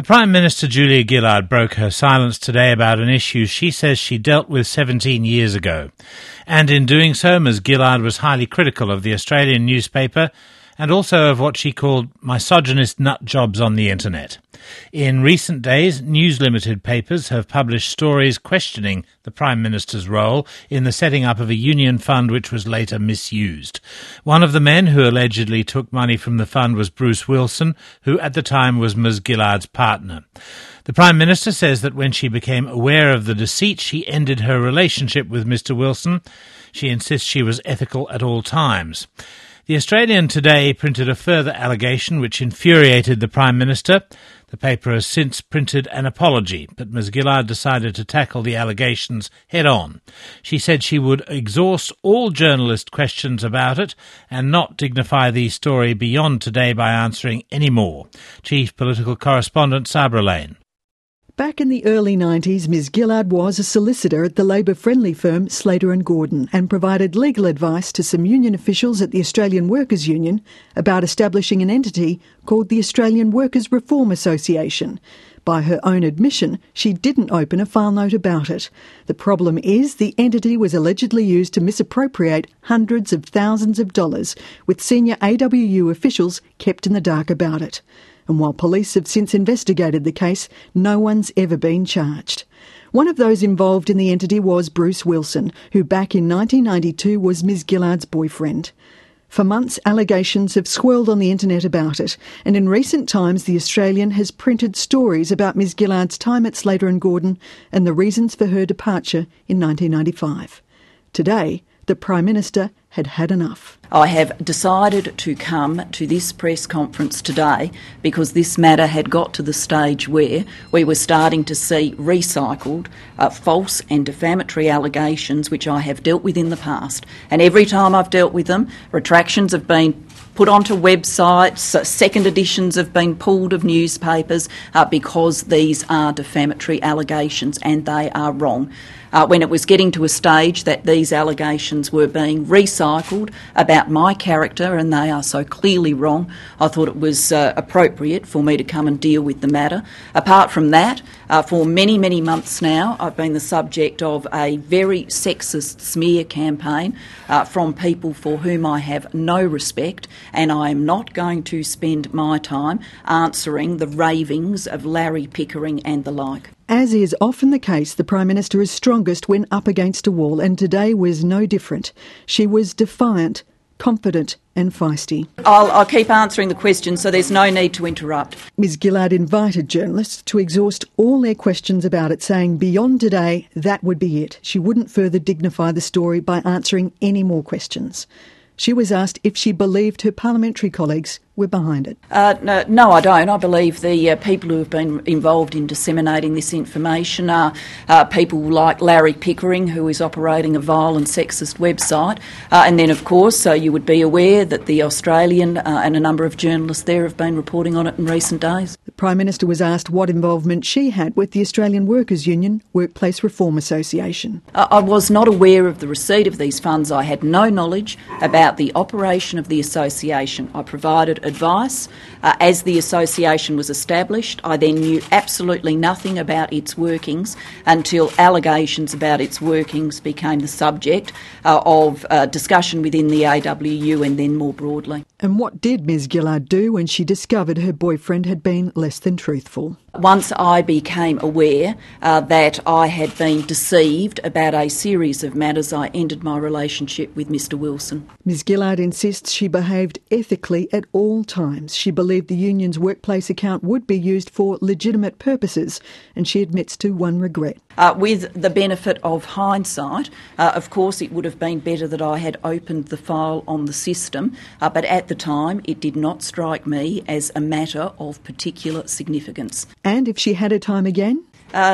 The Prime Minister, Julia Gillard, broke her silence today about an issue she says she dealt with 17 years ago. And in doing so, Ms Gillard was highly critical of the Australian newspaper and also of what she called misogynist nut jobs on the internet. In recent days, News Limited papers have published stories questioning the Prime Minister's role in the setting up of a union fund which was later misused. One of the men who allegedly took money from the fund was Bruce Wilson, who at the time was Ms Gillard's partner. The Prime Minister says that when she became aware of the deceit, she ended her relationship with Mr Wilson. She insists she was ethical at all times. The Australian today printed a further allegation which infuriated the Prime Minister. The paper has since printed an apology, but Ms Gillard decided to tackle the allegations head-on. She said she would exhaust all journalist questions about it and not dignify the story beyond today by answering any more. Chief Political Correspondent Sabra Lane. Back in the early 90s, Ms Gillard was a solicitor at the Labor-friendly firm Slater & Gordon and provided legal advice to some union officials at the Australian Workers' Union about establishing an entity called the Australian Workers' Reform Association. By her own admission, she didn't open a file note about it. The problem is the entity was allegedly used to misappropriate hundreds of thousands of dollars, with senior AWU officials kept in the dark about it. And while police have since investigated the case, no one's ever been charged. One of those involved in the entity was Bruce Wilson, who back in 1992 was Ms Gillard's boyfriend. For months, allegations have swirled on the internet about it, and in recent times the Australian has printed stories about Ms Gillard's time at Slater & Gordon and the reasons for her departure in 1995. Today, the Prime Minister had had enough. I have decided to come to this press conference today because this matter had got to the stage where we were starting to see recycled false and defamatory allegations which I have dealt with in the past. And every time I've dealt with them, retractions have been put onto websites, second editions have been pulled of newspapers because these are defamatory allegations and they are wrong. When it was getting to a stage that these allegations were being recycled about my character and they are so clearly wrong, I thought it was appropriate for me to come and deal with the matter. Apart from that, for many, many months now, I've been the subject of a very sexist smear campaign from people for whom I have no respect, and I am not going to spend my time answering the ravings of Larry Pickering and the like. As is often the case, the Prime Minister is strongest when up against a wall, and today was no different. She was defiant, confident and feisty. I'll keep answering the questions, so there's no need to interrupt. Ms Gillard invited journalists to exhaust all their questions about it, saying beyond today, that would be it. She wouldn't further dignify the story by answering any more questions. She was asked if she believed her parliamentary colleagues were behind it. No, I don't. I believe the people who have been involved in disseminating this information are people like Larry Pickering, who is operating a vile and sexist website. And then, of course, you would be aware that the Australian and a number of journalists there have been reporting on it in recent days. The Prime Minister was asked what involvement she had with the Australian Workers' Union Workplace Reform Association. I was not aware of the receipt of these funds. I had no knowledge about the operation of the association. I provided advice. As the association was established, I then knew absolutely nothing about its workings until allegations about its workings became the subject of discussion within the AWU and then more broadly. And what did Ms Gillard do when she discovered her boyfriend had been less than truthful? Once I became aware that I had been deceived about a series of matters, I ended my relationship with Mr Wilson. Ms Gillard insists she behaved ethically at all times. She believed the union's workplace account would be used for legitimate purposes, and she admits to one regret. With the benefit of hindsight, of course it would have been better that I had opened the file on the system, but at the time it did not strike me as a matter of particular significance. And if she had her time again?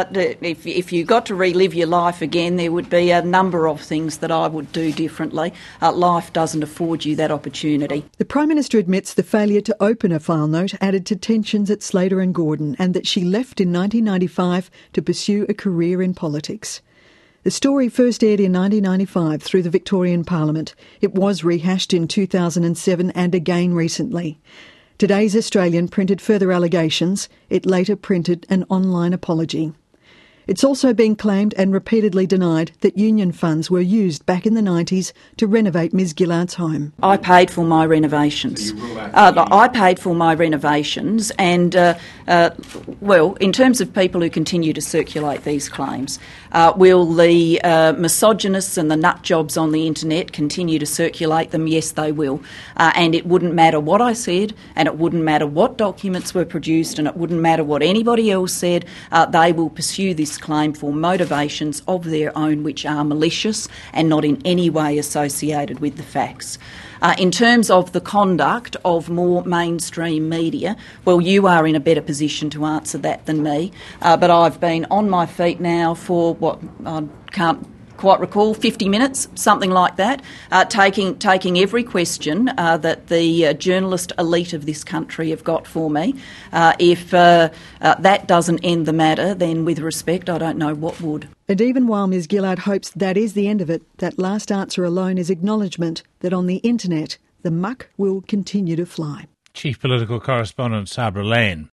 If you got to relive your life again, there would be a number of things that I would do differently. Life doesn't afford you that opportunity. The Prime Minister admits the failure to open a file note added to tensions at Slater & Gordon and that she left in 1995 to pursue a career in politics. The story first aired in 1995 through the Victorian Parliament. It was rehashed in 2007 and again recently. Today's Australian printed further allegations. It later printed an online apology. It's also been claimed and repeatedly denied that union funds were used back in the 90s to renovate Ms Gillard's home. I paid for my renovations. I paid for my renovations and, in terms of people who continue to circulate these claims, will the misogynists and the nut jobs on the internet continue to circulate them? Yes, they will. And it wouldn't matter what I said, and it wouldn't matter what documents were produced, and it wouldn't matter what anybody else said. They will pursue this claim for motivations of their own which are malicious and not in any way associated with the facts. In terms of the conduct of more mainstream media, well, you are in a better position to answer that than me, but I've been on my feet now for, I can't quite recall, 50 minutes, something like that, taking every question that the journalist elite of this country have got for me. If that doesn't end the matter, then with respect, I don't know what would. And even while Ms Gillard hopes that is the end of it, that last answer alone is acknowledgement that on the internet, the muck will continue to fly. Chief Political Correspondent Sabra Lane.